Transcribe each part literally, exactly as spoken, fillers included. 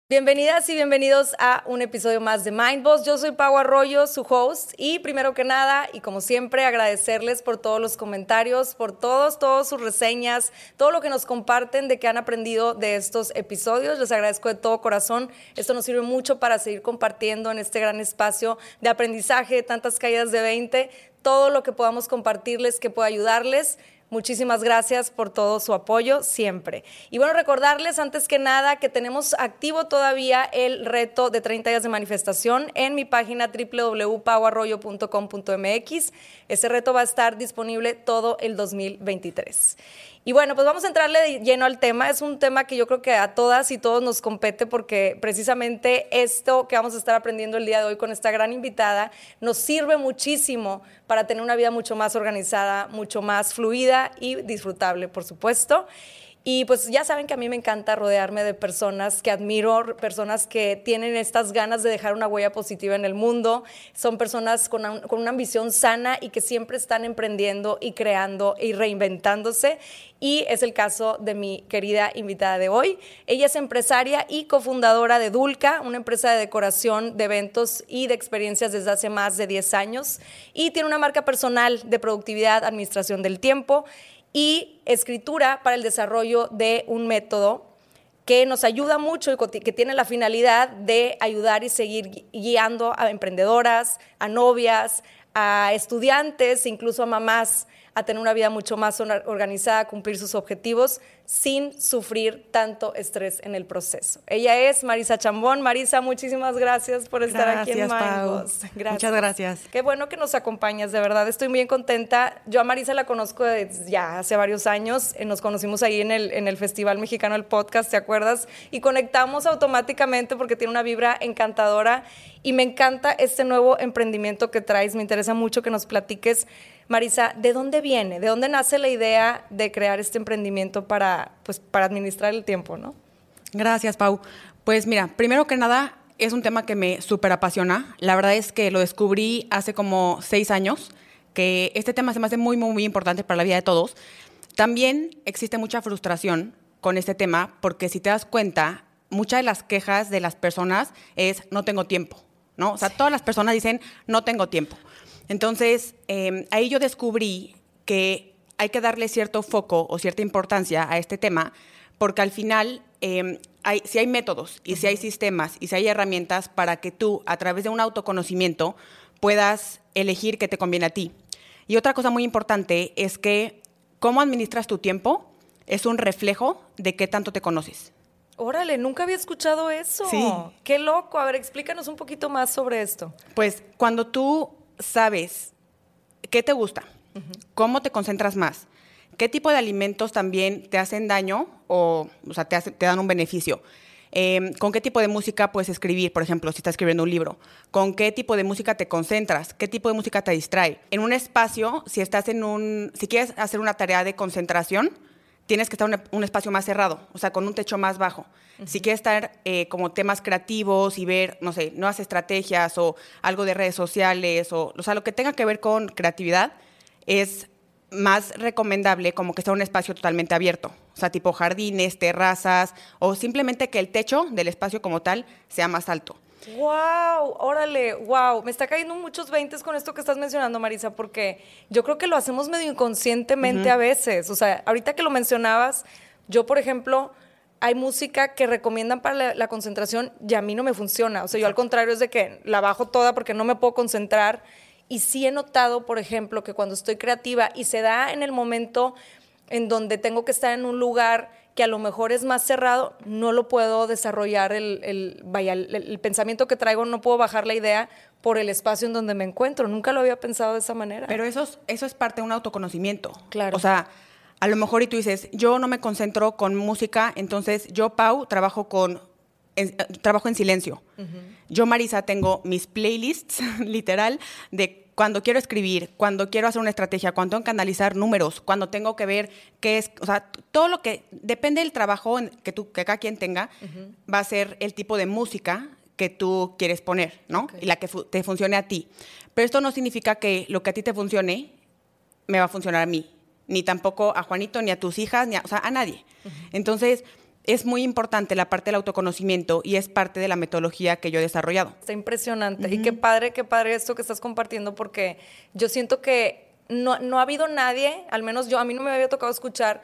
Bienvenidas y bienvenidos a un episodio más de Mind Boss. Yo soy Pau Arroyo, su host, y primero que nada, y como siempre, agradecerles por todos los comentarios, por todos, todas sus reseñas, todo lo que nos comparten de que han aprendido de estos episodios. Les agradezco de todo corazón. Esto nos sirve mucho para seguir compartiendo en este gran espacio de aprendizaje, de tantas caídas de veinte, todo lo que podamos compartirles que pueda ayudarles. Muchísimas gracias por todo su apoyo siempre. Y bueno, recordarles antes que nada que tenemos activo todavía el reto de treinta días de manifestación en mi página doble u doble u doble u punto pau arroyo punto com punto m x. Ese reto va a estar disponible todo el dos mil veintitrés. Y bueno, pues vamos a entrarle de lleno al tema. Es un tema que yo creo que a todas y todos nos compete porque precisamente esto que vamos a estar aprendiendo el día de hoy con esta gran invitada nos sirve muchísimo para tener una vida mucho más organizada, mucho más fluida y disfrutable, por supuesto. Y pues ya saben que a mí me encanta rodearme de personas que admiro, personas que tienen estas ganas de dejar una huella positiva en el mundo. Son personas con una, con una ambición sana y que siempre están emprendiendo y creando y reinventándose. Y es el caso de mi querida invitada de hoy. Ella es empresaria y cofundadora de Dulca, una empresa de decoración de eventos y de experiencias desde hace más de diez años. Y tiene una marca personal de productividad, administración del tiempo y escritura para el desarrollo de un método que nos ayuda mucho y que tiene la finalidad de ayudar y seguir guiando a emprendedoras, a novias, a estudiantes, incluso a mamás, a tener una vida mucho más organizada, a cumplir sus objetivos sin sufrir tanto estrés en el proceso. Ella es Marisa Chambón. Marisa, muchísimas gracias por estar gracias, aquí en Mind Boss. Gracias. Muchas gracias. Qué bueno que nos acompañas, de verdad, estoy muy contenta. Yo a Marisa la conozco desde ya hace varios años, nos conocimos ahí en el, en el Festival Mexicano del Podcast, ¿te acuerdas? Y conectamos automáticamente porque tiene una vibra encantadora y me encanta este nuevo emprendimiento que traes. Me interesa mucho que nos platiques, Marisa, ¿de dónde viene? ¿De dónde nace la idea de crear este emprendimiento para, pues, para administrar el tiempo, ¿no? Gracias, Pau. Pues mira, primero que nada, es un tema que me súper apasiona. La verdad es que lo descubrí hace como seis años, que este tema se me hace muy, muy, muy importante para la vida de todos. También existe mucha frustración con este tema, porque si te das cuenta, muchas de las quejas de las personas es no tengo tiempo, ¿no? O sea, todas las personas dicen no tengo tiempo. Entonces, eh, ahí yo descubrí que hay que darle cierto foco o cierta importancia a este tema, porque al final, eh, hay, si hay métodos y si hay sistemas y si hay herramientas para que tú, a través de un autoconocimiento, puedas elegir qué te conviene a ti. Y otra cosa muy importante es que cómo administras tu tiempo es un reflejo de qué tanto te conoces. Órale, nunca había escuchado eso. Sí. Qué loco. A ver, explícanos un poquito más sobre esto. Pues cuando tú sabes qué te gusta, uh-huh. cómo te concentras más, qué tipo de alimentos también te hacen daño o, o sea, te, hace, te dan un beneficio, eh, con qué tipo de música puedes escribir, por ejemplo, si estás escribiendo un libro, con qué tipo de música te concentras, qué tipo de música te distrae. En un espacio, si estás en un, si quieres hacer una tarea de concentración, tienes que estar en un espacio más cerrado, o sea, con un techo más bajo. Uh-huh. Si quieres estar eh, como temas creativos y ver, no sé, nuevas estrategias o algo de redes sociales, o, o sea, lo que tenga que ver con creatividad, es más recomendable como que sea un espacio totalmente abierto. O sea, tipo jardines, terrazas, o simplemente que el techo del espacio como tal sea más alto. ¡Wow! Órale, wow. Me está cayendo muchos veintes con esto que estás mencionando, Marisa, porque yo creo que lo hacemos medio inconscientemente uh-huh. a veces. O sea, ahorita que lo mencionabas, yo, por ejemplo, hay música que recomiendan para la, la concentración y a mí no me funciona. O sea, yo al contrario es de que la bajo toda porque no me puedo concentrar. Y sí he notado, por ejemplo, que cuando estoy creativa y se da en el momento en donde tengo que estar en un lugar que a lo mejor es más cerrado, no lo puedo desarrollar, el, el, vaya, el, el pensamiento que traigo, no puedo bajar la idea por el espacio en donde me encuentro. Nunca lo había pensado de esa manera. Pero eso es, eso es parte de un autoconocimiento. Claro. O sea, a lo mejor y tú dices, yo no me concentro con música, entonces yo, Pau, trabajo, con, en, trabajo en silencio. Uh-huh. Yo, Marisa, tengo mis playlists, literal, de cuando quiero escribir, cuando quiero hacer una estrategia, cuando tengo que analizar números, cuando tengo que ver qué es, o sea, todo lo que depende del trabajo que, tú, que cada quien tenga, uh-huh. va a ser el tipo de música que tú quieres poner, ¿no? Okay. Y la que fu- te funcione a ti. Pero esto no significa que lo que a ti te funcione me va a funcionar a mí, ni tampoco a Juanito, ni a tus hijas, ni a, o sea, a nadie. Uh-huh. Entonces, es muy importante la parte del autoconocimiento y es parte de la metodología que yo he desarrollado. Está impresionante. Uh-huh. Y qué padre, qué padre esto que estás compartiendo, porque yo siento que no, no ha habido nadie, al menos yo, a mí no me había tocado escuchar,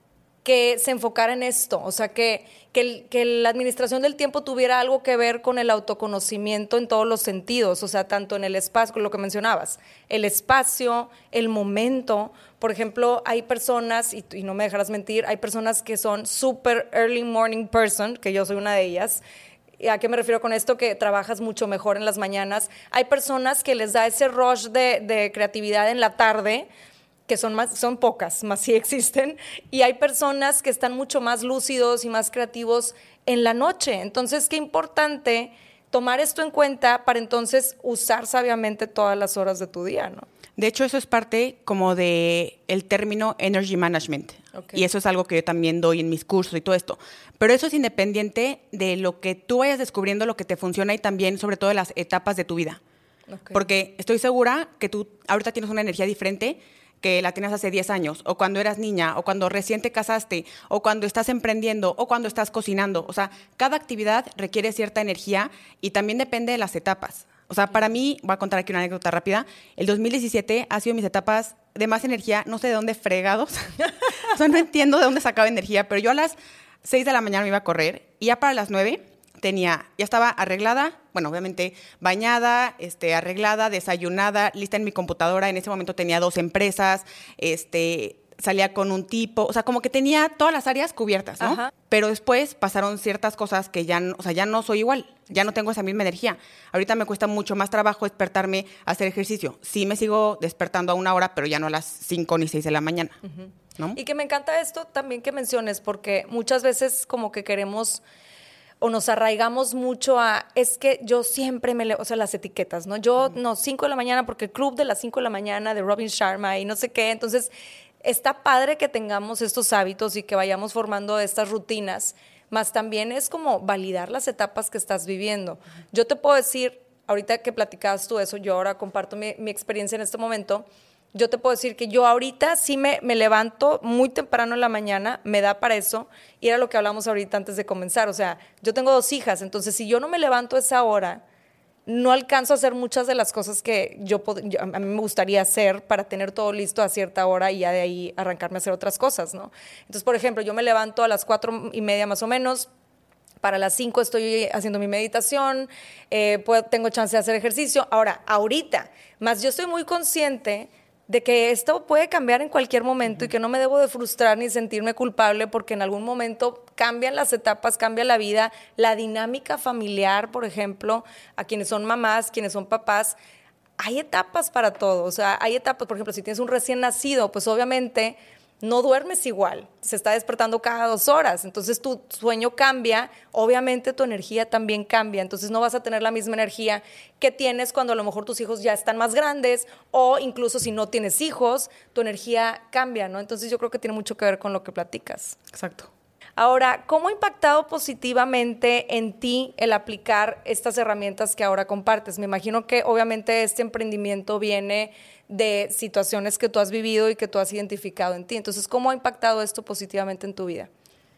que se enfocara en esto, o sea, que, que, el, que la administración del tiempo tuviera algo que ver con el autoconocimiento en todos los sentidos, o sea, tanto en el espacio, con lo que mencionabas, el espacio, el momento. Por ejemplo, hay personas, y, y no me dejarás mentir, hay personas que son super early morning person, que yo soy una de ellas. ¿A qué me refiero con esto? Que trabajas mucho mejor en las mañanas. Hay personas que les da ese rush de, de creatividad en la tarde, que son, más, son pocas, más sí existen, y hay personas que están mucho más lúcidos y más creativos en la noche. Entonces, qué importante tomar esto en cuenta para entonces usar sabiamente todas las horas de tu día, ¿no? De hecho, eso es parte como de el término energy management. Okay. Y eso es algo que yo también doy en mis cursos y todo esto. Pero eso es independiente de lo que tú vayas descubriendo, lo que te funciona y también, sobre todo, de las etapas de tu vida. Okay. Porque estoy segura que tú ahorita tienes una energía diferente que la tienes hace diez años, o cuando eras niña, o cuando recién te casaste, o cuando estás emprendiendo, o cuando estás cocinando. O sea, cada actividad requiere cierta energía y también depende de las etapas. O sea, para mí, voy a contar aquí una anécdota rápida, el dos mil diecisiete ha sido mis etapas de más energía, no sé de dónde fregados, o sea, no entiendo de dónde sacaba energía, pero yo a las seis de la mañana me iba a correr y ya para las nueve tenía, ya estaba arreglada, bueno, obviamente bañada, este, arreglada, desayunada, lista en mi computadora. En ese momento tenía dos empresas, este, salía con un tipo, o sea, como que tenía todas las áreas cubiertas, ¿no? Ajá. Pero después pasaron ciertas cosas que ya, o sea, ya no soy igual, ya no tengo esa misma energía. Ahorita me cuesta mucho más trabajo despertarme a hacer ejercicio. Sí me sigo despertando a una hora, pero ya no a las cinco ni seis de la mañana, uh-huh. ¿no? Y que me encanta esto también que menciones, porque muchas veces como que queremos o nos arraigamos mucho a, es que yo siempre me leo, o sea, las etiquetas, ¿no? Yo, uh-huh. no, cinco de la mañana, porque el club de las cinco de la mañana de Robin Sharma y no sé qué. Entonces, está padre que tengamos estos hábitos y que vayamos formando estas rutinas, más también es como validar las etapas que estás viviendo. Uh-huh. Yo te puedo decir, ahorita que platicabas tú eso, yo ahora comparto mi, mi experiencia en este momento. Yo te puedo decir que yo ahorita sí me, me levanto muy temprano en la mañana, me da para eso, y era lo que hablamos ahorita antes de comenzar. O sea, yo tengo dos hijas, entonces si yo no me levanto a esa hora, no alcanzo a hacer muchas de las cosas que yo, yo a mí me gustaría hacer para tener todo listo a cierta hora y ya de ahí arrancarme a hacer otras cosas, ¿no? Entonces, por ejemplo, yo me levanto a las cuatro y media más o menos. Para las cinco estoy haciendo mi meditación, eh, puedo, tengo chance de hacer ejercicio. Ahora, ahorita, más yo estoy muy consciente de que esto puede cambiar en cualquier momento, uh-huh. y que no me debo de frustrar ni sentirme culpable porque en algún momento cambian las etapas, cambia la vida, la dinámica familiar, por ejemplo, a quienes son mamás, quienes son papás. Hay etapas para todo, o sea, hay etapas, por ejemplo, si tienes un recién nacido, pues obviamente no duermes igual, se está despertando cada dos horas, entonces tu sueño cambia, obviamente tu energía también cambia, entonces no vas a tener la misma energía que tienes cuando a lo mejor tus hijos ya están más grandes, o incluso si no tienes hijos, tu energía cambia, ¿no? Entonces yo creo que tiene mucho que ver con lo que platicas. Exacto. Ahora, ¿cómo ha impactado positivamente en ti el aplicar estas herramientas que ahora compartes? Me imagino que obviamente este emprendimiento viene de situaciones que tú has vivido y que tú has identificado en ti. Entonces, ¿cómo ha impactado esto positivamente en tu vida?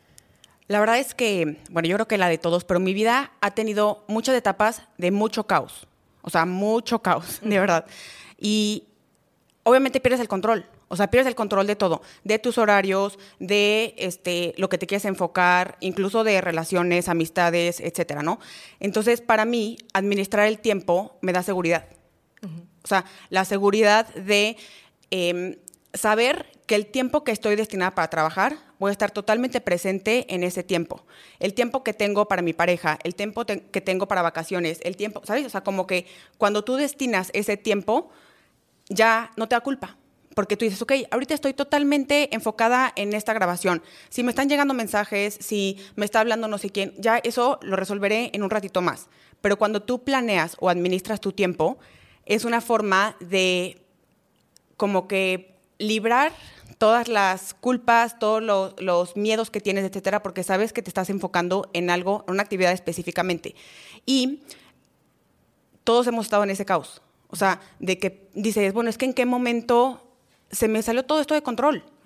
La verdad es que, bueno, yo creo que la de todos, pero mi vida ha tenido muchas etapas de mucho caos. O sea, mucho caos, de verdad. Y obviamente pierdes el control. O sea, pierdes el control de todo, de tus horarios, de este, lo que te quieres enfocar, incluso de relaciones, amistades, etcétera, ¿no? Entonces, para mí, administrar el tiempo me da seguridad. Uh-huh. O sea, la seguridad de eh, saber que el tiempo que estoy destinada para trabajar, voy a estar totalmente presente en ese tiempo. El tiempo que tengo para mi pareja, el tiempo te- que tengo para vacaciones, el tiempo, ¿sabes? O sea, como que cuando tú destinas ese tiempo, ya no te da culpa. Porque tú dices, ok, ahorita estoy totalmente enfocada en esta grabación. Si me están llegando mensajes, si me está hablando no sé quién, ya eso lo resolveré en un ratito más. Pero cuando tú planeas o administras tu tiempo, es una forma de como que librar todas las culpas, todos los, los miedos que tienes, etcétera, porque sabes que te estás enfocando en algo, en una actividad específicamente. Y todos hemos estado en ese caos. O sea, de que dices, bueno, es que en qué momento se me salió todo esto de control. Exacto.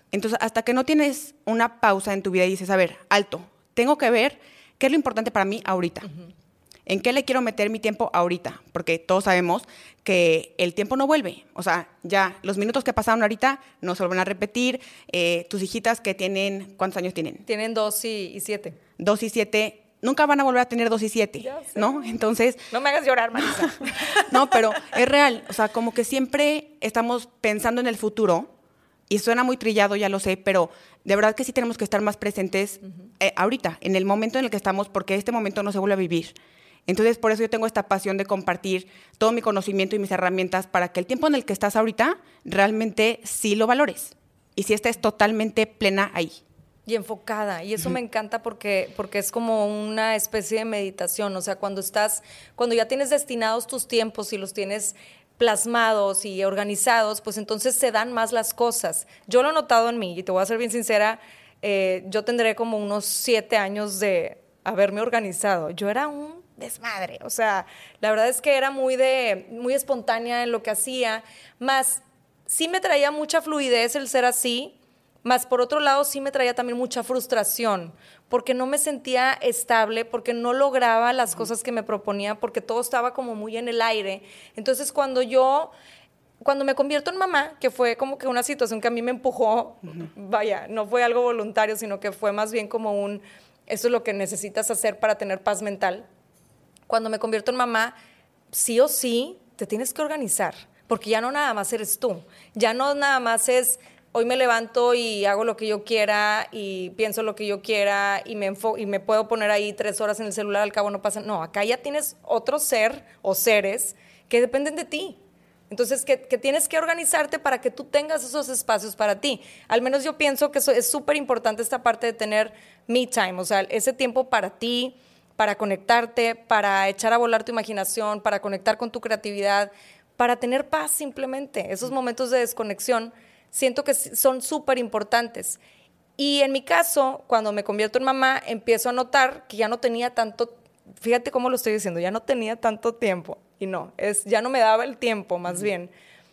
Entonces, hasta que no tienes una pausa en tu vida y dices, a ver, alto, tengo que ver qué es lo importante para mí ahorita. Uh-huh. ¿En qué le quiero meter mi tiempo ahorita? Porque todos sabemos que el tiempo no vuelve. O sea, ya los minutos que pasaron ahorita no se vuelven a repetir. Eh, tus hijitas que tienen, ¿cuántos años tienen? Tienen dos y, y siete. Dos y siete. Nunca van a volver a tener dos y siete, ¿no? Entonces... No me hagas llorar, Marisa. No, pero es real. O sea, como que siempre estamos pensando en el futuro. Y suena muy trillado, ya lo sé, pero de verdad que sí tenemos que estar más presentes uh-huh. eh, ahorita, en el momento en el que estamos, porque este momento no se vuelve a vivir. Entonces, por eso yo tengo esta pasión de compartir todo mi conocimiento y mis herramientas para que el tiempo en el que estás ahorita realmente sí lo valores. Y sí estés totalmente plena ahí. Y enfocada. Y eso uh-huh. me encanta porque, porque es como una especie de meditación. O sea, cuando estás, cuando ya tienes destinados tus tiempos y los tienes plasmados y organizados, pues entonces se dan más las cosas. Yo lo he notado en mí, y te voy a ser bien sincera, eh, yo tendré como unos siete años de haberme organizado. Yo era un desmadre, o sea, la verdad es que era muy, de, muy espontánea en lo que hacía, más sí me traía mucha fluidez el ser así, más por otro lado sí me traía también mucha frustración, porque no me sentía estable, porque no lograba las cosas que me proponía, porque todo estaba como muy en el aire. Entonces, cuando yo, cuando me convierto en mamá, que fue como que una situación que a mí me empujó, uh-huh. vaya, no fue algo voluntario, sino que fue más bien como un, eso es lo que necesitas hacer para tener paz mental. Cuando me convierto en mamá, sí o sí, te tienes que organizar, porque ya no nada más eres tú, ya no nada más es... Hoy me levanto y hago lo que yo quiera y pienso lo que yo quiera y me, enfo- y me puedo poner ahí tres horas en el celular, al cabo no pasa. No, acá ya tienes otro ser o seres que dependen de ti. Entonces, que, que tienes que organizarte para que tú tengas esos espacios para ti. Al menos yo pienso que eso es súper importante, esta parte de tener me time, o sea, ese tiempo para ti, para conectarte, para echar a volar tu imaginación, para conectar con tu creatividad, para tener paz simplemente. Esos momentos de desconexión siento que son súper importantes. Y en mi caso, cuando me convierto en mamá, empiezo a notar que ya no tenía tanto, fíjate cómo lo estoy diciendo, ya no tenía tanto tiempo, y no, es, ya no me daba el tiempo, más uh-huh. bien,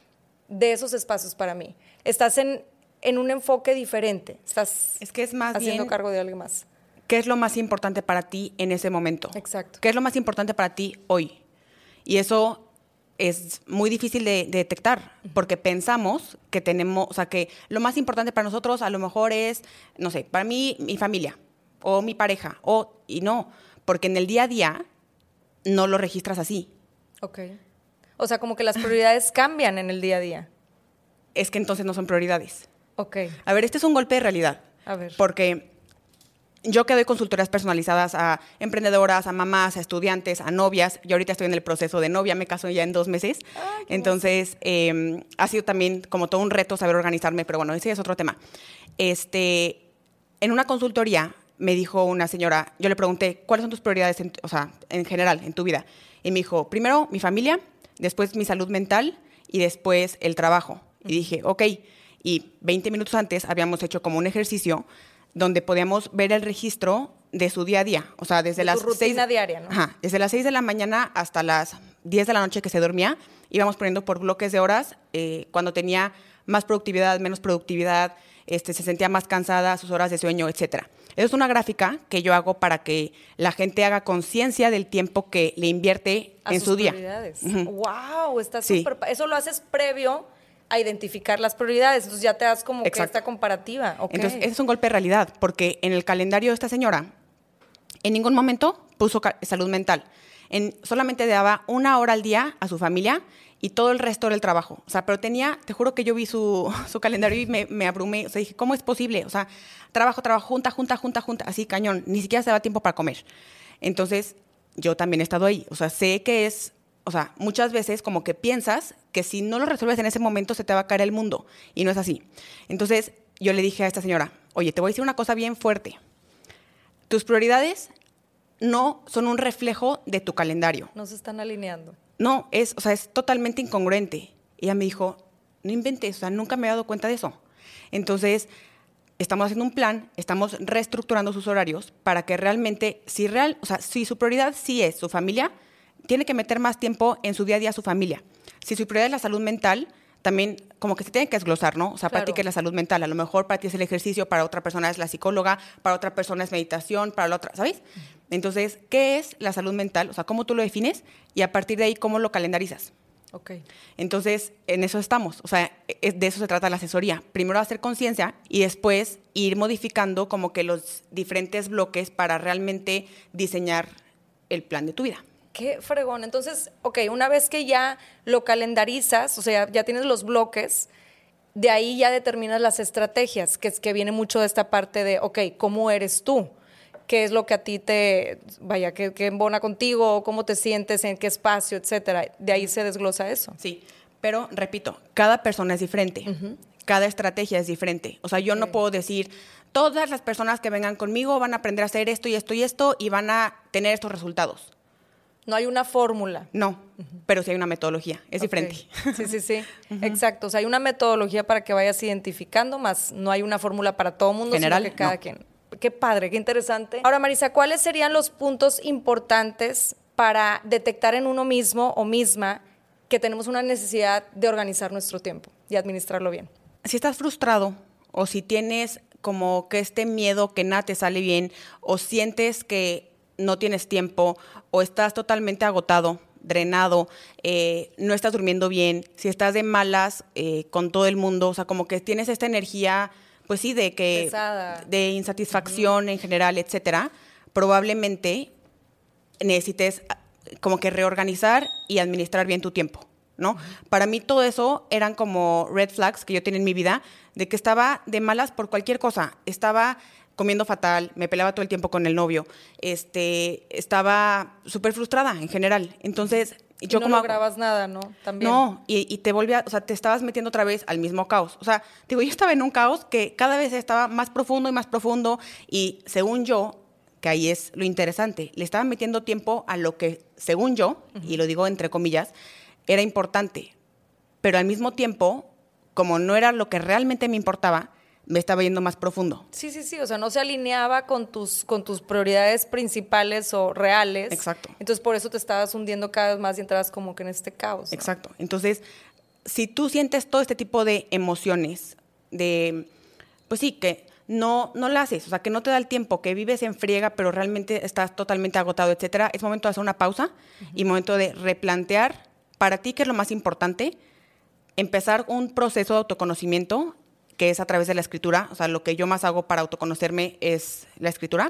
de esos espacios para mí. Estás en, en un enfoque diferente, estás es que es más haciendo bien, cargo de alguien más. ¿Qué es lo más importante para ti en ese momento? Exacto. ¿Qué es lo más importante para ti hoy? Y eso es muy difícil de, de detectar, porque pensamos que tenemos, o sea, que lo más importante para nosotros a lo mejor es, no sé, para mí, mi familia, o mi pareja, o, y no, porque en el día a día no lo registras así. Ok. O sea, como que las prioridades cambian en el día a día. Es que entonces no son prioridades. Ok. A ver, este es un golpe de realidad. A ver. Porque yo que doy consultorías personalizadas a emprendedoras, a mamás, a estudiantes, a novias. Yo ahorita estoy en el proceso de novia, me caso ya en dos meses. Ay, Entonces, eh, ha sido también como todo un reto saber organizarme, pero bueno, ese es otro tema. Este, en una consultoría me dijo una señora, yo le pregunté, ¿cuáles son tus prioridades, en, o sea, en general, en tu vida? Y me dijo, primero mi familia, después mi salud mental y después el trabajo. Y dije, ok. Y veinte minutos antes habíamos hecho como un ejercicio donde podíamos ver el registro de su día a día. O sea, desde de las tu rutina seis, diaria, ¿no? Ajá, desde las seis de la mañana hasta las diez de la noche que se dormía, íbamos poniendo por bloques de horas, eh, cuando tenía más productividad, menos productividad, este, se sentía más cansada, sus horas de sueño, etcétera. Es una gráfica que yo hago para que la gente haga conciencia del tiempo que le invierte a en sus su día. Prioridades. Uh-huh. ¡Wow! Está Sí. súper... Eso lo haces previo a identificar las prioridades. Entonces ya te das como Exacto. que esta comparativa. Okay. Entonces, ese es un golpe de realidad, porque en el calendario de esta señora, en ningún momento puso ca- salud mental. En, solamente daba una hora al día a su familia y todo el resto era el trabajo. O sea, pero tenía, te juro que yo vi su, su calendario y me, me abrumé. O sea, dije, ¿cómo es posible? O sea, trabajo, trabajo, junta, junta, junta, junta, así cañón. Ni siquiera se daba tiempo para comer. Entonces, yo también he estado ahí. O sea, sé que es... O sea, muchas veces como que piensas que si no lo resuelves en ese momento se te va a caer el mundo. Y no es así. Entonces, yo le dije a esta señora, oye, te voy a decir una cosa bien fuerte. Tus prioridades no son un reflejo de tu calendario. No se están alineando. No, es, o sea, es totalmente incongruente. Y ella me dijo, no inventes, o sea, nunca me he dado cuenta de eso. Entonces, estamos haciendo un plan, estamos reestructurando sus horarios para que realmente, si real, o sea, si su prioridad sí es su familia, tiene que meter más tiempo en su día a día a su familia. Si su prioridad es la salud mental, también como que se tiene que desglosar, ¿no? O sea, Claro. para ti que es la salud mental, a lo mejor para ti es el ejercicio, para otra persona es la psicóloga, para otra persona es meditación, para la otra, ¿sabes? Entonces, ¿qué es la salud mental? O sea, ¿cómo tú lo defines? Y a partir de ahí, ¿cómo lo calendarizas? Ok. Entonces, en eso estamos. O sea, es- de eso se trata la asesoría. Primero hacer conciencia y después ir modificando como que los diferentes bloques para realmente diseñar el plan de tu vida. Qué fregón. Entonces, ok, una vez que ya lo calendarizas, o sea, ya tienes los bloques, de ahí ya determinas las estrategias, que es que viene mucho de esta parte de, ok, ¿cómo eres tú? ¿Qué es lo que a ti te, vaya, que, que embona contigo? ¿Cómo te sientes? ¿En qué espacio? Etcétera. De ahí se desglosa eso. Sí, pero repito, cada persona es diferente. Uh-huh. Cada estrategia es diferente. O sea, yo okay. no puedo decir, todas las personas que vengan conmigo van a aprender a hacer esto y esto y esto y van a tener estos resultados. No hay una fórmula. No, uh-huh. pero sí hay una metodología, es okay. diferente. Sí, sí, sí, uh-huh. exacto. O sea, hay una metodología para que vayas identificando, más no hay una fórmula para todo el mundo, general, sino que cada no. quien. Qué padre, qué interesante. Ahora, Marisa, ¿cuáles serían los puntos importantes para detectar en uno mismo o misma que tenemos una necesidad de organizar nuestro tiempo y administrarlo bien? Si estás frustrado o si tienes como que este miedo que nada te sale bien o sientes que no tienes tiempo o estás totalmente agotado, drenado, eh, no estás durmiendo bien, si estás de malas eh, con todo el mundo, o sea, como que tienes esta energía, pues sí, de que pesada, de insatisfacción uh-huh. en general, etcétera, probablemente necesites como que reorganizar y administrar bien tu tiempo, ¿no? Uh-huh. Para mí todo eso eran como red flags que yo tenía en mi vida, de que estaba de malas por cualquier cosa, estaba comiendo fatal, me peleaba todo el tiempo con el novio, este, estaba súper frustrada en general. Entonces, y yo no como lograbas nada, ¿no? También. No, y, y te volvía, o sea, te estabas metiendo otra vez al mismo caos. O sea, digo, yo estaba en un caos que cada vez estaba más profundo y más profundo y según yo, que ahí es lo interesante, le estaba metiendo tiempo a lo que, según yo, uh-huh. y lo digo entre comillas, era importante. Pero al mismo tiempo, como no era lo que realmente me importaba, me estaba yendo más profundo. Sí, sí, sí, o sea, no se alineaba con tus, con tus prioridades principales o reales. Exacto. Entonces, por eso te estabas hundiendo cada vez más y entrabas como que en este caos, ¿no? Exacto. Entonces, si tú sientes todo este tipo de emociones, de, pues sí, que no, no la haces, o sea, que no te da el tiempo, que vives en friega, pero realmente estás totalmente agotado, etcétera, es momento de hacer una pausa uh-huh. y momento de replantear para ti qué es lo más importante, empezar un proceso de autoconocimiento que es a través de la escritura, o sea, lo que yo más hago para autoconocerme es la escritura,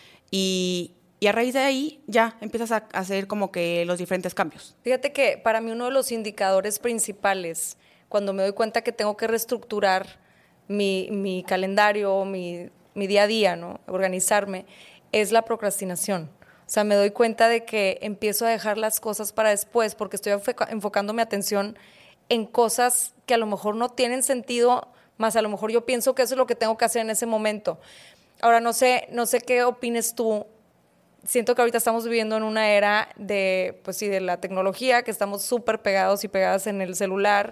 y, y a raíz de ahí ya empiezas a hacer como que los diferentes cambios. Fíjate que para mí uno de los indicadores principales, cuando me doy cuenta que tengo que reestructurar mi, mi calendario, mi, mi día a día, ¿no? Organizarme, es la procrastinación. O sea, me doy cuenta de que empiezo a dejar las cosas para después porque estoy enfoca- enfocando mi atención en cosas que a lo mejor no tienen sentido, más a lo mejor yo pienso que eso es lo que tengo que hacer en ese momento. Ahora, no sé, no sé qué opines tú. Siento que ahorita estamos viviendo en una era de, pues sí, de la tecnología, que estamos súper pegados y pegadas en el celular.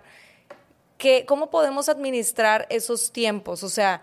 Que, ¿cómo podemos administrar esos tiempos? O sea,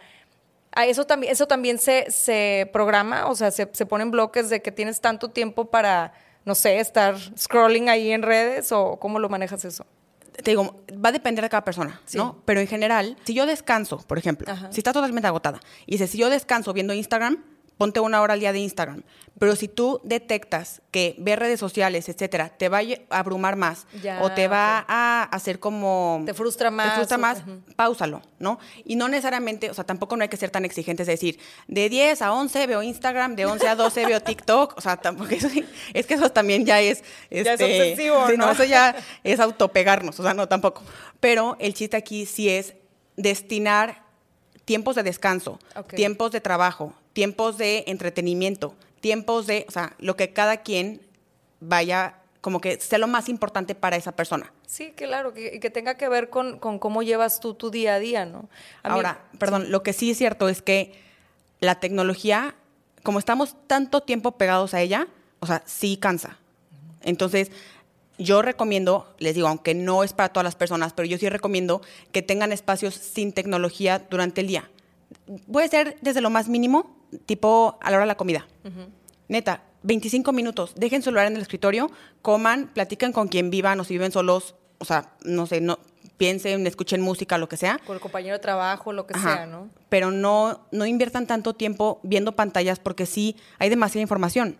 a eso también, eso también se, se programa, o sea, se, se ponen bloques de que tienes tanto tiempo para, no sé, estar scrolling ahí en redes, o ¿cómo lo manejas eso? Te digo, va a depender de cada persona, sí. ¿no? Pero en general, si yo descanso, por ejemplo, Ajá. si estás totalmente agotada, y dices, si yo descanso viendo Instagram, ponte una hora al día de Instagram. Pero si tú detectas que ver redes sociales, etcétera, te va a abrumar más, ya, o te va okay. a hacer como... Te frustra más. Te frustra más, uh-huh. páusalo, ¿no? Y no necesariamente, o sea, tampoco no hay que ser tan exigentes, es decir, de diez a once veo Instagram, de once a doce veo TikTok, o sea, tampoco eso, es que eso también ya es... Este, ya es obsesivo, sí, ¿no? no, eso ya es autopegarnos, o sea, no, tampoco. Pero el chiste aquí sí es destinar tiempos de descanso, okay. tiempos de trabajo, tiempos de entretenimiento, tiempos de, o sea, lo que cada quien vaya, como que sea lo más importante para esa persona. Sí, claro, que, que tenga que ver con, con cómo llevas tú tu día a día, ¿no? A Ahora, mí, perdón, sí. lo que sí es cierto es que la tecnología, como estamos tanto tiempo pegados a ella, o sea, sí cansa. Entonces, yo recomiendo, les digo, aunque no es para todas las personas, pero yo sí recomiendo que tengan espacios sin tecnología durante el día. Puede ser desde lo más mínimo, tipo a la hora de la comida. Uh-huh. Neta, veinticinco minutos, dejen su celular en el escritorio, coman, platiquen con quien vivan o si viven solos, o sea, no sé, no, piensen, escuchen música, lo que sea. Con el compañero de trabajo, lo que Ajá. sea, ¿no? Pero no, no inviertan tanto tiempo viendo pantallas porque sí hay demasiada información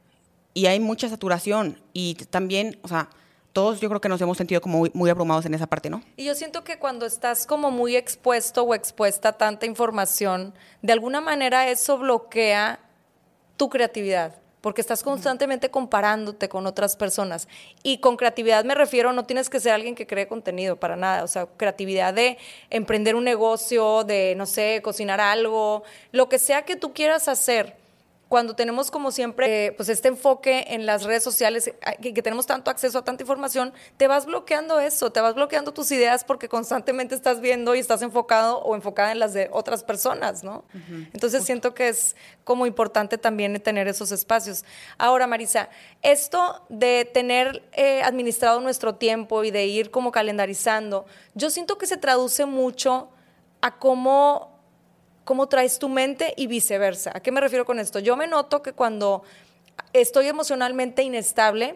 y hay mucha saturación y también, o sea, todos yo creo que nos hemos sentido como muy, muy abrumados en esa parte, ¿no? Y yo siento que cuando estás como muy expuesto o expuesta a tanta información, de alguna manera eso bloquea tu creatividad, porque estás constantemente comparándote con otras personas. Y con creatividad me refiero, no tienes que ser alguien que cree contenido, para nada. O sea, creatividad de emprender un negocio, de, no sé, cocinar algo, lo que sea que tú quieras hacer. Cuando tenemos como siempre eh, pues este enfoque en las redes sociales, que, que tenemos tanto acceso a tanta información, te vas bloqueando eso, te vas bloqueando tus ideas porque constantemente estás viendo y estás enfocado o enfocada en las de otras personas, ¿no? Uh-huh. Entonces siento que es como importante también tener esos espacios. Ahora, Marisa, esto de tener eh, administrado nuestro tiempo y de ir como calendarizando, yo siento que se traduce mucho a cómo... cómo traes tu mente y viceversa. ¿A qué me refiero con esto? Yo me noto que cuando estoy emocionalmente inestable,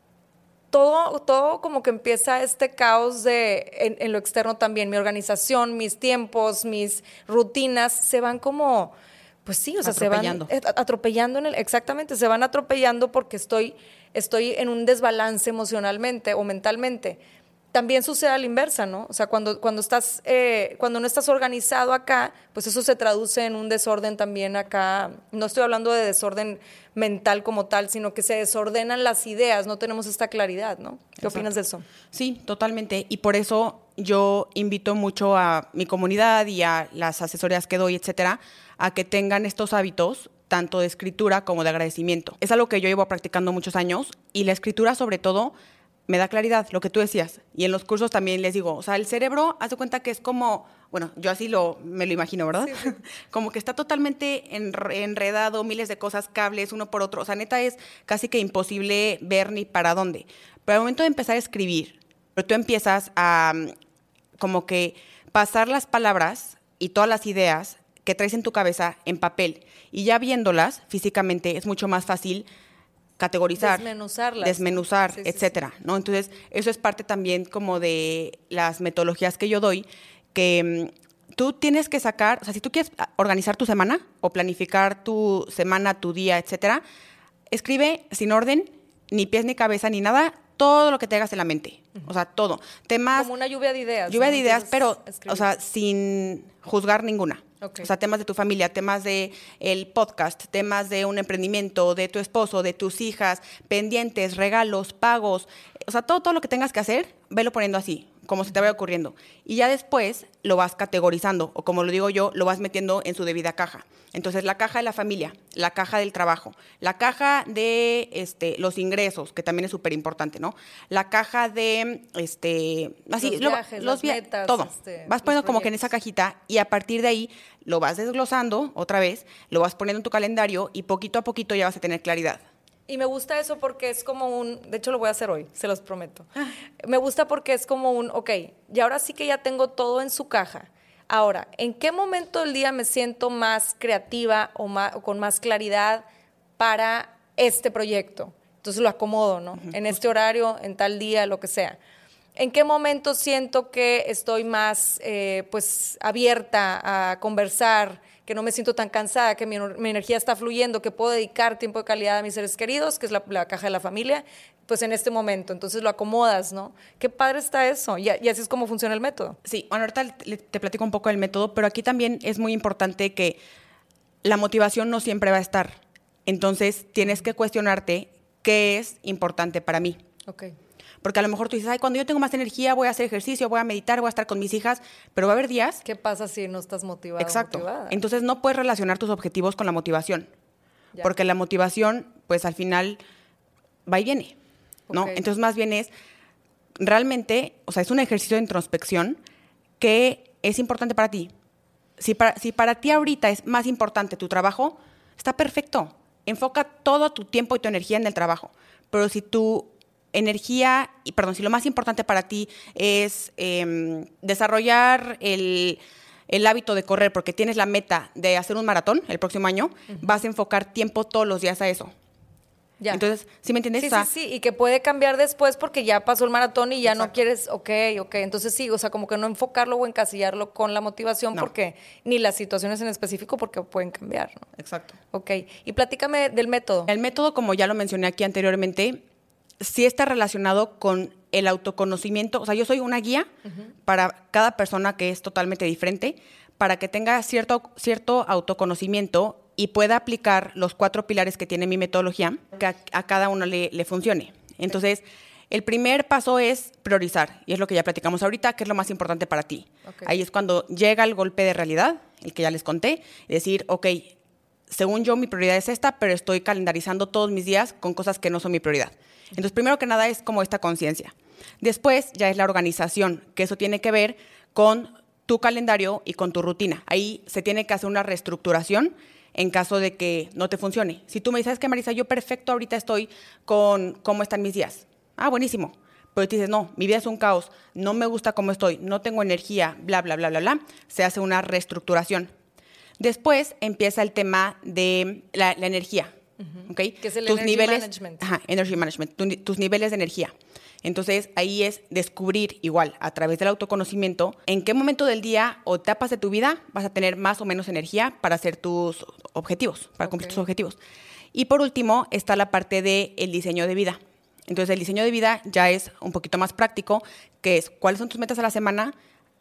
todo, todo como que empieza este caos de, en, en lo externo también. Mi organización, mis tiempos, mis rutinas se van como, pues sí, o sea, se van atropellando. En el, exactamente, se van atropellando porque estoy, estoy en un desbalance emocionalmente o mentalmente. También sucede a la inversa, ¿no? O sea, cuando, cuando, estás, eh, cuando no estás organizado acá, pues eso se traduce en un desorden también acá. No estoy hablando de desorden mental como tal, sino que se desordenan las ideas, no tenemos esta claridad, ¿no? ¿Qué Exacto. opinas de eso? Sí, totalmente. Y por eso yo invito mucho a mi comunidad y a las asesorías que doy, etcétera, a que tengan estos hábitos tanto de escritura como de agradecimiento. Es algo que yo llevo practicando muchos años y la escritura sobre todo me da claridad, lo que tú decías. Y en los cursos también les digo, o sea, el cerebro, haz de cuenta que es como, bueno, yo así lo, me lo imagino, ¿verdad? Sí, sí. Como que está totalmente enredado, miles de cosas, cables, uno por otro. O sea, neta es casi que imposible ver ni para dónde. Pero al momento de empezar a escribir, pero tú empiezas a como que pasar las palabras y todas las ideas que traes en tu cabeza en papel. Y ya viéndolas físicamente es mucho más fácil categorizar, desmenuzarlas, desmenuzar, sí, sí, etcétera, sí. ¿no? Entonces, eso es parte también como de las metodologías que yo doy, que um, tú tienes que sacar, o sea, si tú quieres organizar tu semana o planificar tu semana, tu día, etcétera, escribe sin orden, ni pies ni cabeza ni nada, todo lo que te hagas en la mente, uh-huh. o sea, todo. Temas, como una lluvia de ideas. Lluvia ¿no? de ideas, Entonces, pero, escribir. o sea, sin juzgar ninguna. Okay. O sea, temas de tu familia, temas de el podcast, temas de un emprendimiento, de tu esposo, de tus hijas, pendientes, regalos, pagos. O sea, todo, todo lo que tengas que hacer, velo poniendo así, como se te vaya ocurriendo. Y ya después lo vas categorizando, o como lo digo yo, lo vas metiendo en su debida caja. Entonces, la caja de la familia, la caja del trabajo, la caja de este, los ingresos, que también es súper importante, ¿no? La caja de, este, así, los lo, viajes, los las via- metas. todo. Este, vas poniendo como que en esa cajita y a partir de ahí lo vas desglosando otra vez, lo vas poniendo en tu calendario y poquito a poquito ya vas a tener claridad. Y me gusta eso porque es como un, de hecho lo voy a hacer hoy, se los prometo. Me gusta porque es como un, ok, y ahora sí que ya tengo todo en su caja. Ahora, ¿en qué momento del día me siento más creativa o, más, o con más claridad para este proyecto? Entonces lo acomodo, ¿no? Uh-huh. En este horario, en tal día, lo que sea. ¿En qué momento siento que estoy más eh, pues, abierta a conversar, que no me siento tan cansada, que mi, mi energía está fluyendo, que puedo dedicar tiempo de calidad a mis seres queridos, que es la, la caja de la familia? Pues en este momento, entonces lo acomodas, ¿no? Qué padre está eso, y, y así es como funciona el método. Sí, bueno, ahorita te, te platico un poco del método, pero aquí también es muy importante que la motivación no siempre va a estar. Entonces, tienes que cuestionarte qué es importante para mí. Ok. Porque a lo mejor tú dices, ay, cuando yo tengo más energía voy a hacer ejercicio, voy a meditar, voy a estar con mis hijas, pero va a haber días... ¿Qué pasa si no estás motivado? Exacto. Motivada? Entonces, no puedes relacionar tus objetivos con la motivación. Ya. Porque la motivación, pues, al final va y viene. ¿no? Okay. Entonces, más bien es, realmente, o sea, es un ejercicio de introspección que es importante para ti. Si para, si para ti ahorita es más importante tu trabajo, está perfecto. Enfoca todo tu tiempo y tu energía en el trabajo. Pero si tu energía, y perdón, si lo más importante para ti es eh, desarrollar el, el hábito de correr porque tienes la meta de hacer un maratón el próximo año, uh-huh. vas a enfocar tiempo todos los días a eso. Ya. Entonces, ¿sí me entiendes? Sí, o sea, sí, sí, y que puede cambiar después porque ya pasó el maratón y ya exacto. no quieres, ok, ok, entonces sí, o sea, como que no enfocarlo o encasillarlo con la motivación No. porque, ni las situaciones en específico porque pueden cambiar, ¿no? Exacto. Ok, y platícame del método. El método, como ya lo mencioné aquí anteriormente, sí está relacionado con el autoconocimiento. O sea, yo soy una guía uh-huh. para cada persona que es totalmente diferente, para que tenga cierto, cierto autoconocimiento y pueda aplicar los cuatro pilares que tiene mi metodología, que a, a cada uno le, le funcione. Entonces, el primer paso es priorizar, y es lo que ya platicamos ahorita, que es lo más importante para ti. Okay. Ahí es cuando llega el golpe de realidad, el que ya les conté, y decir, ok, según yo mi prioridad es esta, pero estoy calendarizando todos mis días con cosas que no son mi prioridad. Entonces, primero que nada es como esta conciencia. Después ya es la organización, que eso tiene que ver con tu calendario y con tu rutina. Ahí se tiene que hacer una reestructuración en caso de que no te funcione. Si tú me dices, ¿sabes qué, Marisa? Yo perfecto ahorita estoy con cómo están mis días. Ah, buenísimo. Pero tú dices, no, mi vida es un caos, no me gusta cómo estoy, no tengo energía, bla, bla, bla, bla, bla. Se hace una reestructuración. Después empieza el tema de la, la energía. Uh-huh. ¿Okay? Que es el tus energy niveles, management. Ajá, energy management, tu, tus niveles de energía. Entonces, ahí es descubrir igual, a través del autoconocimiento, en qué momento del día o etapas de tu vida vas a tener más o menos energía para hacer tus objetivos, para okay. cumplir tus objetivos. Y por último, está la parte del diseño de vida. Entonces, el diseño de vida ya es un poquito más práctico, que es cuáles son tus metas a la semana,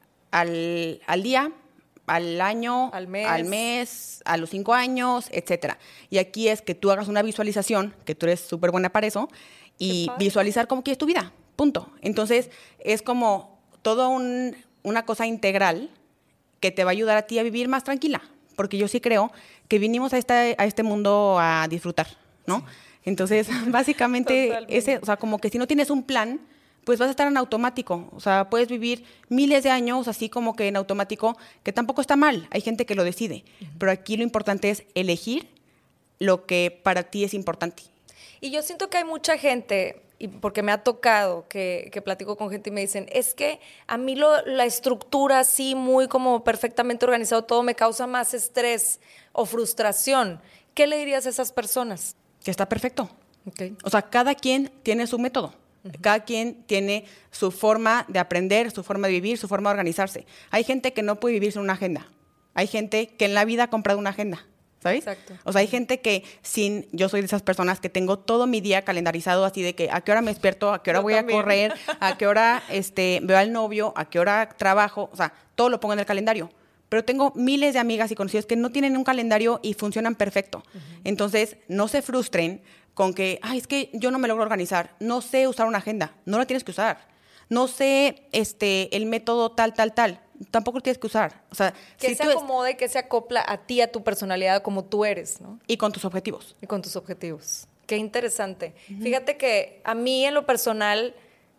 al, al día, al año, al mes. al mes, a los cinco años, etcétera. Y aquí es que tú hagas una visualización, que tú eres súper buena para eso, y visualizar cómo quieres tu vida, punto. Entonces, es como toda un, una cosa integral que te va a ayudar a ti a vivir más tranquila, porque yo sí creo que vinimos a, esta, a este mundo a disfrutar, ¿no? Sí. Entonces, básicamente, ese, o sea, como que si no tienes un plan, pues vas a estar en automático. O sea, puedes vivir miles de años así como que en automático, que tampoco está mal. Hay gente que lo decide. Uh-huh. Pero aquí lo importante es elegir lo que para ti es importante. Y yo siento que hay mucha gente, y porque me ha tocado que, que platico con gente y me dicen, es que a mí lo, la estructura así muy como perfectamente organizado todo me causa más estrés o frustración. ¿Qué le dirías a esas personas? Que está perfecto. Okay. O sea, cada quien tiene su método. Uh-huh. Cada quien tiene su forma de aprender, su forma de vivir, su forma de organizarse. Hay gente que no puede vivir sin una agenda. Hay gente que en la vida ha comprado una agenda. ¿Sabes? Exacto. O sea, hay gente que sin, yo soy de esas personas que tengo todo mi día calendarizado así de que a qué hora me despierto, a qué hora yo voy también. a correr, a qué hora este, veo al novio, a qué hora trabajo, o sea, todo lo pongo en el calendario. Pero tengo miles de amigas y conocidos que no tienen un calendario y funcionan perfecto. Uh-huh. Entonces, no se frustren con que, ay, es que yo no me logro organizar, no sé usar una agenda, no la tienes que usar. No sé este, el método tal, tal, tal. Tampoco lo tienes que usar. O sea, que si se acomode, es... que se acopla a ti, a tu personalidad, como tú eres, ¿no? Y con tus objetivos. Y con tus objetivos. Qué interesante. Uh-huh. Fíjate que a mí, en lo personal,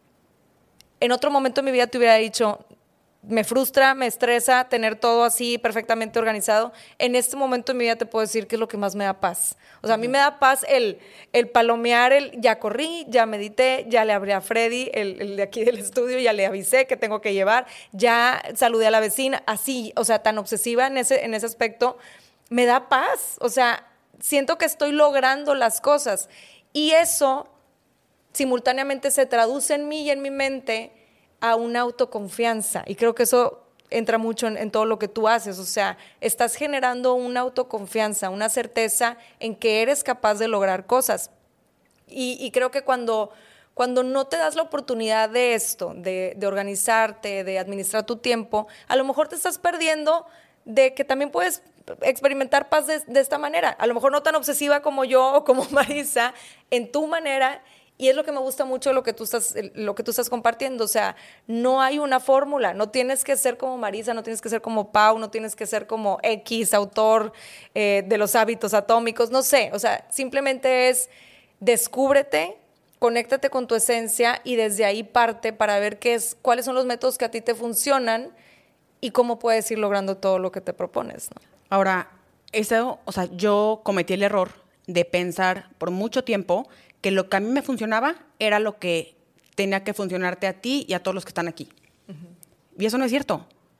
en otro momento de mi vida te hubiera dicho, me frustra, me estresa tener todo así perfectamente organizado. En este momento de mi vida te puedo decir que es lo que más me da paz. O sea, uh-huh. a mí me da paz el, el palomear, el ya corrí, ya medité, ya le hablé a Freddy, el, el de aquí del estudio, ya le avisé que tengo que llevar, ya saludé a la vecina, así, o sea, tan obsesiva en ese, en ese aspecto, me da paz. O sea, siento que estoy logrando las cosas. Y eso simultáneamente se traduce en mí y en mi mente a una autoconfianza, y creo que eso entra mucho en, en todo lo que tú haces. O sea, estás generando una autoconfianza, una certeza en que eres capaz de lograr cosas, y, y creo que cuando, cuando no te das la oportunidad de esto, de, de organizarte, de administrar tu tiempo, a lo mejor te estás perdiendo de que también puedes experimentar paz de, de esta manera, a lo mejor no tan obsesiva como yo o como Marisa, en tu manera. Y es lo que me gusta mucho lo que tú estás, lo que tú estás compartiendo. O sea, no hay una fórmula. No tienes que ser como Marisa, no tienes que ser como Pau, no tienes que ser como X, autor eh, de los hábitos atómicos. No sé, o sea, simplemente es descúbrete, conéctate con tu esencia y desde ahí parte para ver qué es, cuáles son los métodos que a ti te funcionan y cómo puedes ir logrando todo lo que te propones, ¿no? Ahora, eso, o sea, yo cometí el error de pensar por mucho tiempo que lo que a mí me funcionaba era lo que tenía que funcionarte a ti y a todos los que están aquí. Uh-huh. Y eso no es cierto,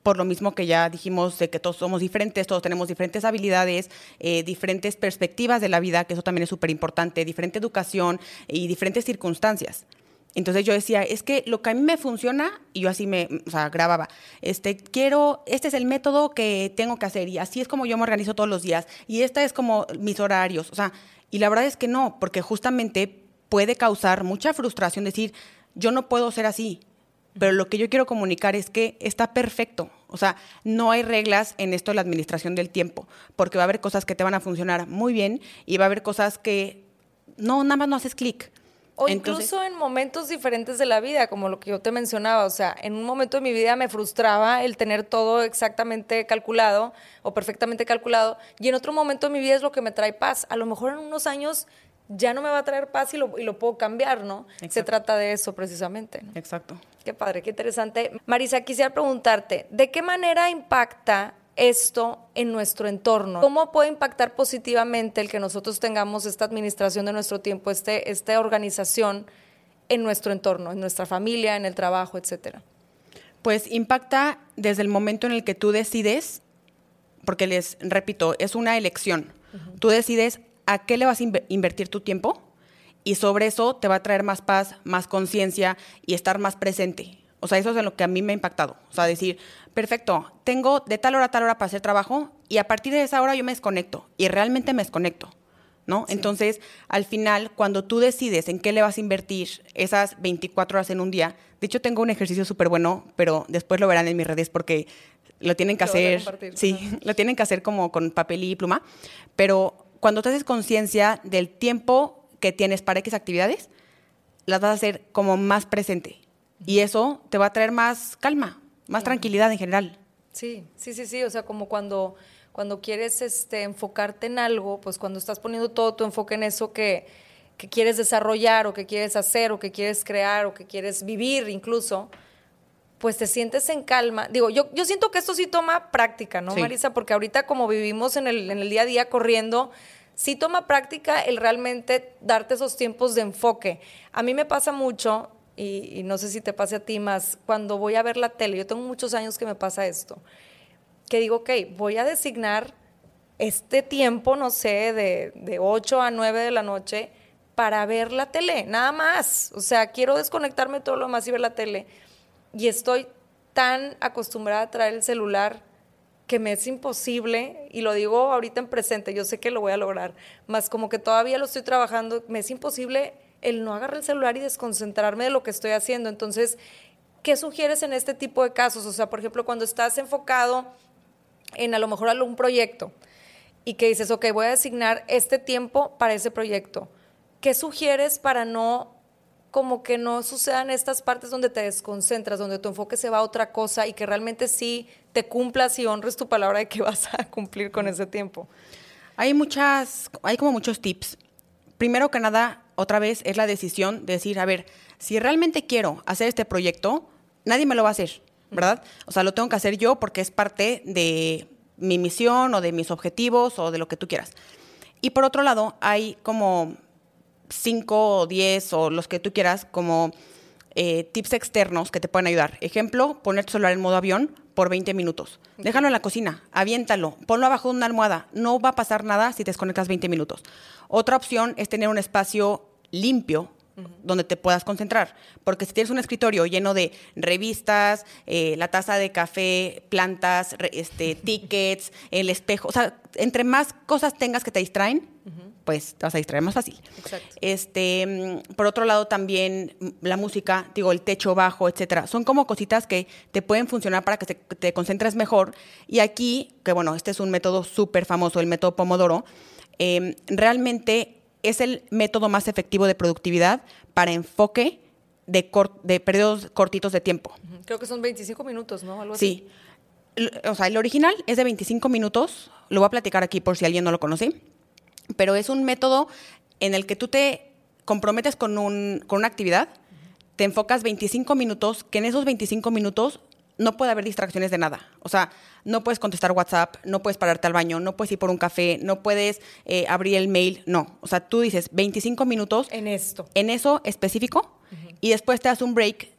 por lo mismo que ya dijimos de que todos somos diferentes, todos tenemos diferentes habilidades, eh, diferentes perspectivas de la vida, que eso también es súper importante, diferente educación y diferentes circunstancias. Entonces yo decía, es que lo que a mí me funciona, y yo así me, o sea, grababa, este, quiero, este es el método que tengo que hacer, y así es como yo me organizo todos los días, y esta es como mis horarios, o sea, y la verdad es que no, porque justamente puede causar mucha frustración decir, yo no puedo ser así, pero lo que yo quiero comunicar es que está perfecto. O sea, no hay reglas en esto de la administración del tiempo, porque va a haber cosas que te van a funcionar muy bien y va a haber cosas que no, nada más no haces clic. O Entonces, incluso en momentos diferentes de la vida, como lo que yo te mencionaba. O sea, en un momento de mi vida me frustraba el tener todo exactamente calculado o perfectamente calculado, y en otro momento de mi vida es lo que me trae paz. A lo mejor en unos años ya no me va a traer paz y lo, y lo puedo cambiar, ¿no? Exacto. Se trata de eso precisamente, ¿no? Exacto. Qué padre, qué interesante. Marisa, quisiera preguntarte, ¿de qué manera impacta esto en nuestro entorno? ¿Cómo puede impactar positivamente el que nosotros tengamos esta administración de nuestro tiempo, este, esta organización en nuestro entorno, en nuestra familia, en el trabajo, etcétera? Pues impacta desde el momento en el que tú decides, porque les repito, es una elección. Uh-huh. Tú decides a qué le vas a inv- invertir tu tiempo, y sobre eso te va a traer más paz, más conciencia y estar más presente. O sea, eso es en lo que a mí me ha impactado. O sea, decir, perfecto, tengo de tal hora a tal hora para hacer trabajo, y a partir de esa hora yo me desconecto, y realmente me desconecto, ¿no? Sí. Entonces, al final, cuando tú decides en qué le vas a invertir esas veinticuatro horas en un día, de hecho tengo un ejercicio súper bueno, pero después lo verán en mis redes porque lo tienen que lo hacer, sí, uh-huh. lo tienen que hacer como con papel y pluma, pero cuando te haces conciencia del tiempo que tienes para X actividades, las vas a hacer como más presente. Y eso te va a traer más calma, más tranquilidad en general. Sí, sí, sí, sí. O sea, como cuando, cuando quieres este, enfocarte en algo, pues cuando estás poniendo todo tu enfoque en eso que, que quieres desarrollar o que quieres hacer o que quieres crear o que quieres vivir incluso, pues te sientes en calma. Digo, yo, yo siento que esto sí toma práctica, ¿no, sí. Marisa? Porque ahorita como vivimos en el, en el día a día corriendo, sí toma práctica el realmente darte esos tiempos de enfoque. A mí me pasa mucho, y, y no sé si te pase a ti más, cuando voy a ver la tele, yo tengo muchos años que me pasa esto, que digo, ok, voy a designar este tiempo, no sé, de, de ocho a nueve de la noche para ver la tele, nada más. O sea, quiero desconectarme de todo lo demás y ver la tele. Y estoy tan acostumbrada a traer el celular que me es imposible, y lo digo ahorita en presente, yo sé que lo voy a lograr, más como que todavía lo estoy trabajando, me es imposible el no agarrar el celular y desconcentrarme de lo que estoy haciendo. Entonces, ¿qué sugieres en este tipo de casos? O sea, por ejemplo, cuando estás enfocado en a lo mejor algún proyecto y que dices, ok, voy a designar este tiempo para ese proyecto, ¿qué sugieres para no, como que no sucedan estas partes donde te desconcentras, donde tu enfoque se va a otra cosa y que realmente sí te cumplas y honres tu palabra de que vas a cumplir con ese tiempo? Hay muchas, hay como muchos tips. Primero que nada, otra vez, es la decisión de decir, a ver, si realmente quiero hacer este proyecto, nadie me lo va a hacer, ¿verdad? O sea, lo tengo que hacer yo porque es parte de mi misión o de mis objetivos o de lo que tú quieras. Y por otro lado, hay como cinco o diez o los que tú quieras como eh, tips externos que te pueden ayudar. Ejemplo, poner tu celular en modo avión por veinte minutos. Okay. Déjalo en la cocina, aviéntalo, ponlo abajo de una almohada. No va a pasar nada si te desconectas veinte minutos. Otra opción es tener un espacio limpio uh-huh. donde te puedas concentrar. Porque si tienes un escritorio lleno de revistas, eh, la taza de café, plantas, re, este, tickets, el espejo, o sea, entre más cosas tengas que te distraen, uh-huh. pues te vas a distraer más fácil. Exacto. Este, por otro lado, también la música, digo, el techo bajo, etcétera. Son como cositas que te pueden funcionar para que te, te concentres mejor. Y aquí, que bueno, este es un método súper famoso, el método Pomodoro, eh, realmente es el método más efectivo de productividad para enfoque de, cor- de periodos cortitos de tiempo. Creo que son veinticinco minutos, ¿no? Algo así. Sí. O sea, el original es de veinticinco minutos. Lo voy a platicar aquí por si alguien no lo conoce. Pero es un método en el que tú te comprometes con, un, con una actividad, uh-huh. te enfocas veinticinco minutos, que en esos veinticinco minutos no puede haber distracciones de nada. O sea, no puedes contestar WhatsApp, no puedes pararte al baño, no puedes ir por un café, no puedes eh, abrir el mail, no. O sea, tú dices veinticinco minutos. En esto. En eso específico, uh-huh. y después te das un break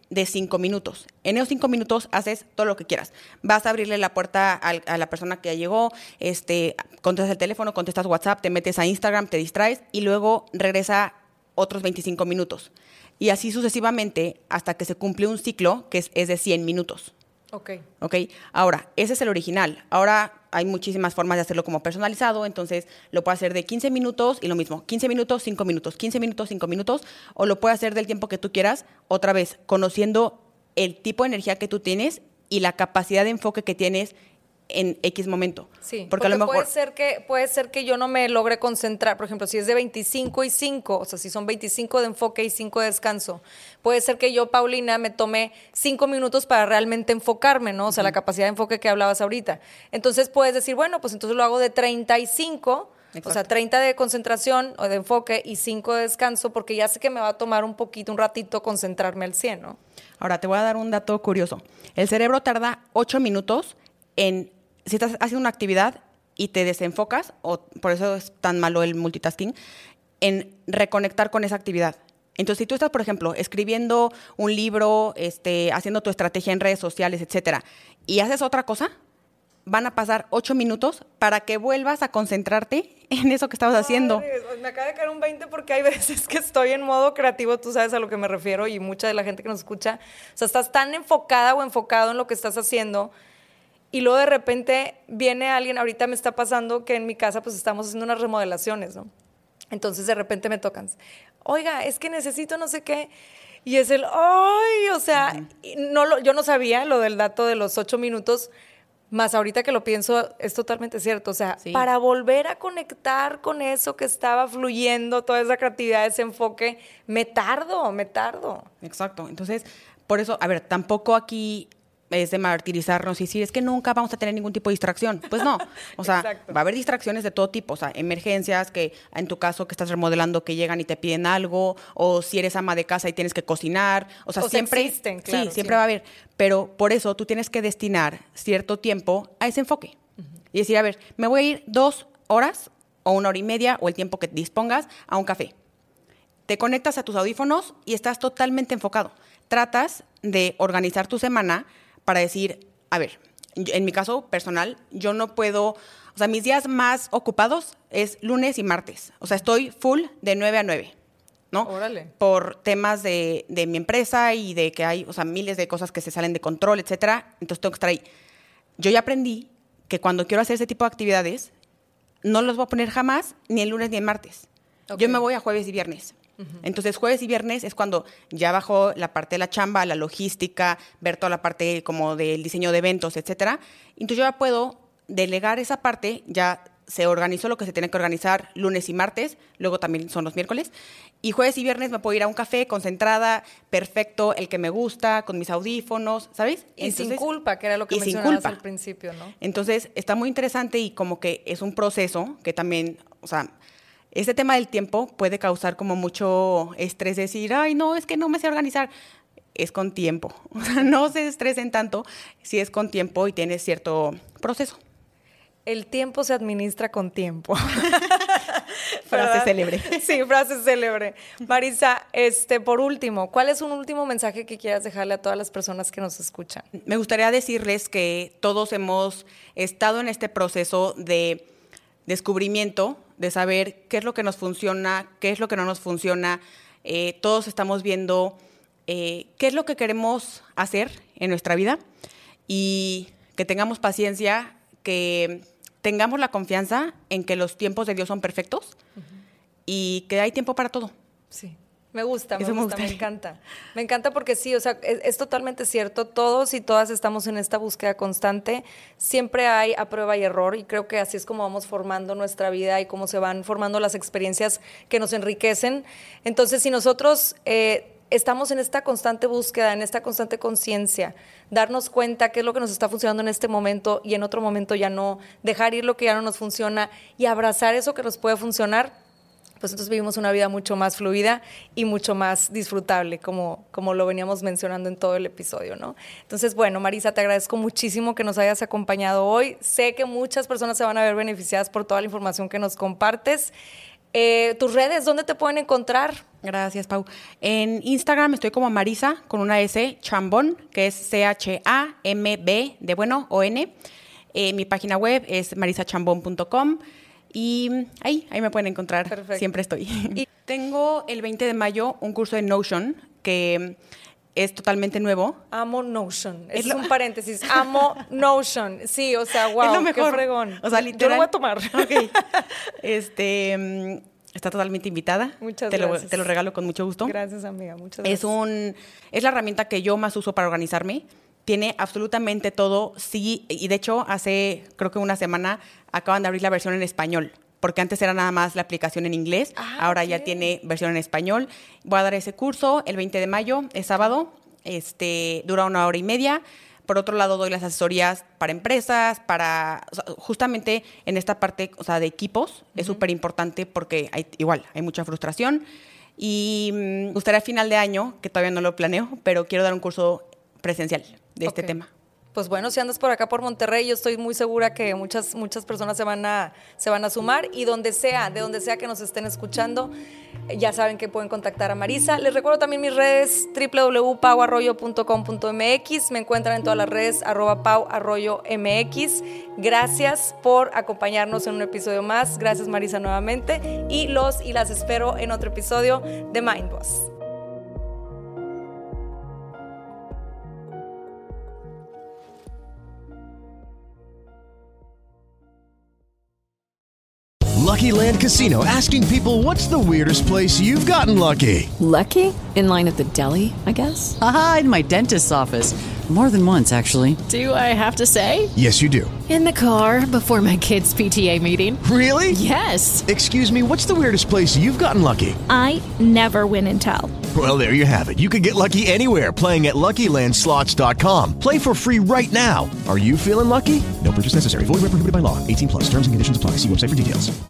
de cinco minutos. En esos cinco minutos haces todo lo que quieras. Vas a abrirle la puerta a, a la persona que ya llegó, este, contestas el teléfono, contestas WhatsApp, te metes a Instagram, te distraes y luego regresa otros veinticinco minutos. Y así sucesivamente hasta que se cumple un ciclo que es, es de cien minutos. Ok. Ok. Ahora, ese es el original. Ahora hay muchísimas formas de hacerlo como personalizado, entonces lo puedo hacer de quince minutos y lo mismo, quince minutos, cinco minutos, quince minutos, cinco minutos, o lo puedo hacer del tiempo que tú quieras, otra vez, conociendo el tipo de energía que tú tienes y la capacidad de enfoque que tienes en X momento. Sí, porque, porque a lo mejor puede ser que puede ser que yo no me logre concentrar, por ejemplo, si es de veinticinco y cinco, o sea, si son veinticinco de enfoque y cinco de descanso, puede ser que yo, Paulina, me tome cinco minutos para realmente enfocarme, ¿no? O sea, uh-huh. la capacidad de enfoque que hablabas ahorita. Entonces puedes decir, bueno, pues entonces lo hago de treinta y cinco, exacto. O sea, treinta de concentración o de enfoque y cinco de descanso, porque ya sé que me va a tomar un poquito, un ratito concentrarme al cien, ¿no? Ahora, te voy a dar un dato curioso. El cerebro tarda ocho minutos en... Si estás haciendo una actividad y te desenfocas, o por eso es tan malo el multitasking, en reconectar con esa actividad. Entonces, si tú estás, por ejemplo, escribiendo un libro, este, haciendo tu estrategia en redes sociales, etcétera, y haces otra cosa, van a pasar ocho minutos para que vuelvas a concentrarte en eso que estabas Madre, haciendo. Me acaba de caer un veinte porque hay veces que estoy en modo creativo, tú sabes a lo que me refiero, y mucha de la gente que nos escucha, o sea, estás tan enfocada o enfocado en lo que estás haciendo. Y luego de repente viene alguien, ahorita me está pasando que en mi casa pues estamos haciendo unas remodelaciones, ¿no? Entonces de repente me tocan, oiga, es que necesito no sé qué, y es el, ay, o sea, uh-huh. no lo, yo no sabía lo del dato de los ocho minutos, más ahorita que lo pienso es totalmente cierto, o sea, sí. para volver a conectar con eso que estaba fluyendo, toda esa creatividad, ese enfoque, me tardo, me tardo. Exacto, entonces, por eso, a ver, tampoco aquí... es de martirizarnos y decir, es que nunca vamos a tener ningún tipo de distracción. Pues no, o sea, Exacto. va a haber distracciones de todo tipo, o sea, emergencias, que en tu caso que estás remodelando, que llegan y te piden algo, o si eres ama de casa y tienes que cocinar, o sea, o siempre, existen, claro, sí, siempre sí. va a haber, pero por eso tú tienes que destinar cierto tiempo a ese enfoque. Uh-huh. Y decir, a ver, me voy a ir dos horas, o una hora y media, o el tiempo que dispongas, a un café. Te conectas a tus audífonos y estás totalmente enfocado. Tratas de organizar tu semana para decir, a ver, en mi caso personal, yo no puedo, o sea, mis días más ocupados es lunes y martes. O sea, estoy full de nueve a nueve, ¿no? Órale. Por temas de, de mi empresa y de que hay, o sea, miles de cosas que se salen de control, etcétera. Entonces tengo que estar ahí. Yo ya aprendí que cuando quiero hacer ese tipo de actividades, no los voy a poner jamás ni el lunes ni el martes. Okay. Yo me voy a jueves y viernes. Entonces, jueves y viernes es cuando ya bajó la parte de la chamba, la logística, ver toda la parte como del diseño de eventos, etcétera. Entonces, yo ya puedo delegar esa parte, ya se organizó lo que se tiene que organizar lunes y martes, luego también son los miércoles, y jueves y viernes me puedo ir a un café concentrada, perfecto, el que me gusta, con mis audífonos, ¿sabes? Y Entonces, sin culpa, que era lo que y mencionabas al principio, ¿no? Entonces, está muy interesante y como que es un proceso que también, o sea... Este tema del tiempo puede causar como mucho estrés, decir, ay, no, es que no me sé organizar. Es con tiempo. O sea, no se estresen tanto si es con tiempo y tienes cierto proceso. El tiempo se administra con tiempo. Frase célebre. Sí, frase célebre. Marisa, este, por último, ¿cuál es un último mensaje que quieras dejarle a todas las personas que nos escuchan? Me gustaría decirles que todos hemos estado en este proceso de descubrimiento, de saber qué es lo que nos funciona, qué es lo que no nos funciona. Eh, todos estamos viendo eh, qué es lo que queremos hacer en nuestra vida y que tengamos paciencia, que tengamos la confianza en que los tiempos de Dios son perfectos uh-huh. y que hay tiempo para todo. Sí. Me gusta, me Eso gusta, me, me encanta. Me encanta porque sí, o sea, es, es totalmente cierto. Todos y todas estamos en esta búsqueda constante. Siempre hay a prueba y error y creo que así es como vamos formando nuestra vida y cómo se van formando las experiencias que nos enriquecen. Entonces, si nosotros eh, estamos en esta constante búsqueda, en esta constante conciencia, darnos cuenta qué es lo que nos está funcionando en este momento y en otro momento ya no, dejar ir lo que ya no nos funciona y abrazar eso que nos puede funcionar, pues entonces vivimos una vida mucho más fluida y mucho más disfrutable, como, como lo veníamos mencionando en todo el episodio, ¿no? Entonces, bueno, Marisa, te agradezco muchísimo que nos hayas acompañado hoy. Sé que muchas personas se van a ver beneficiadas por toda la información que nos compartes. Eh, tus redes, ¿dónde te pueden encontrar? Gracias, Pau. En Instagram estoy como Marisa, con una S, Chambón, que es C H A M B de bueno, O N. Eh, mi página web es marisa chambón punto com y ahí, ahí me pueden encontrar. Perfecto. Siempre estoy. Y tengo el veinte de mayo un curso de Notion que es totalmente nuevo. Amo Notion. Es, es lo... un paréntesis. Amo Notion. Sí, o sea, wow, es lo mejor. Qué fregón. O sea, literal. Yo lo voy a tomar. Okay. Este... Está totalmente invitada. Muchas te gracias. Lo, te lo regalo con mucho gusto. Gracias, amiga. Muchas gracias. Es, un, es la herramienta que yo más uso para organizarme. Tiene absolutamente todo. Sí, y de hecho, hace creo que una semana acaban de abrir la versión en español. Porque antes era nada más la aplicación en inglés. Ah, ahora okay. Ya tiene versión en español. Voy a dar ese curso el veinte de mayo, es sábado. Este, dura una hora y media. Por otro lado, doy las asesorías para empresas, para... O sea, justamente en esta parte, o sea, de equipos, uh-huh. Es súper importante porque hay, igual hay mucha frustración. Y me um, gustaría a final de año, que todavía no lo planeo, pero quiero dar un curso presencial de okay. este tema. Pues bueno, si andas por acá por Monterrey, yo estoy muy segura que muchas, muchas personas se van a, se van a sumar y donde sea, de donde sea que nos estén escuchando, ya saben que pueden contactar a Marisa. Les recuerdo también mis redes, doble u doble u doble u punto pau arroyo punto com punto m x. Me encuentran en todas las redes, arroba pau arroyo m x. Gracias por acompañarnos en un episodio más. Gracias, Marisa, nuevamente. Y los y las espero en otro episodio de Mind Boss. Lucky Land Casino, asking people, what's the weirdest place you've gotten lucky? Lucky? In line at the deli, I guess? Aha, in my dentist's office. More than once, actually. Do I have to say? Yes, you do. In the car before my kids' P T A meeting. Really? Yes. Excuse me, what's the weirdest place you've gotten lucky? I never win and tell. Well, there you have it. You can get lucky anywhere, playing at lucky land slots dot com. Play for free right now. Are you feeling lucky? No purchase necessary. Void where prohibited by law. eighteen plus. Terms and conditions apply. See website for details.